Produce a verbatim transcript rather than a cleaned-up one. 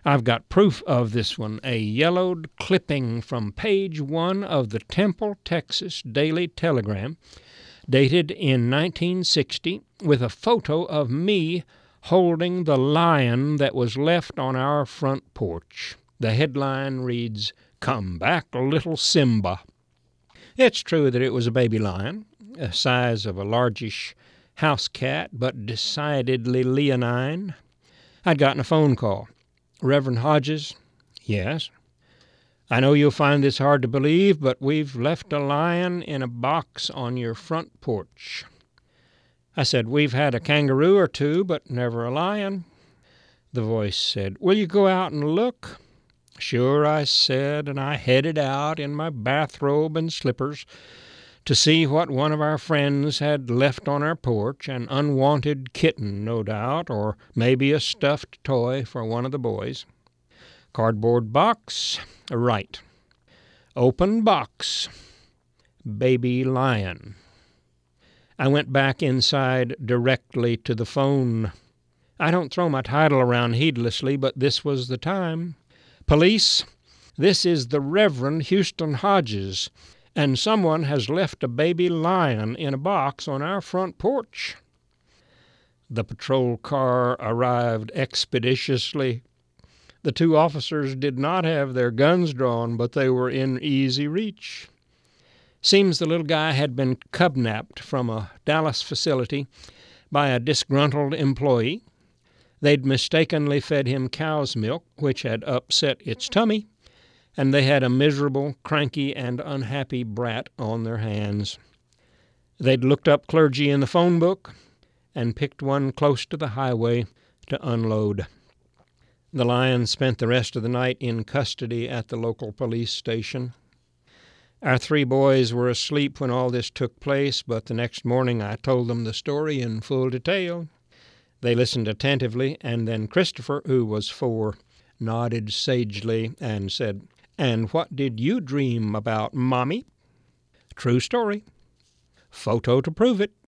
I've got proof of this one, a yellowed clipping from page one of the Temple, Texas Daily Telegram, dated in nineteen sixty, with a photo of me holding the lion that was left on our front porch. The headline reads, "Come back, little Simba." It's true that it was a baby lion, the size of a largish house cat, but decidedly leonine. I'd gotten a phone call. "Reverend Hodges?" "Yes." "I know you'll find this hard to believe, but we've left a lion in a box on your front porch." I said, "We've had a kangaroo or two, but never a lion." The voice said, "Will you go out and look?" "Sure," I said, and I headed out in my bathrobe and slippers to see what one of our friends had left on our porch, an unwanted kitten, no doubt, or maybe a stuffed toy for one of the boys. Cardboard box, right. Open box, baby lion. I went back inside directly to the phone. I don't throw my title around heedlessly, but this was the time. "Police, this is the Reverend Houston Hodges, and someone has left a baby lion in a box on our front porch." The patrol car arrived expeditiously. The two officers did not have their guns drawn, but they were in easy reach. Seems the little guy had been kidnapped from a Dallas facility by a disgruntled employee. They'd mistakenly fed him cow's milk, which had upset its tummy, and they had a miserable, cranky, and unhappy brat on their hands. They'd looked up clergy in the phone book and picked one close to the highway to unload. The lion spent the rest of the night in custody at the local police station. Our three boys were asleep when all this took place, but the next morning I told them the story in full detail. They listened attentively, and then Christopher, who was four, nodded sagely and said, "And what did you dream about, Mommy?" True story. Photo to prove it.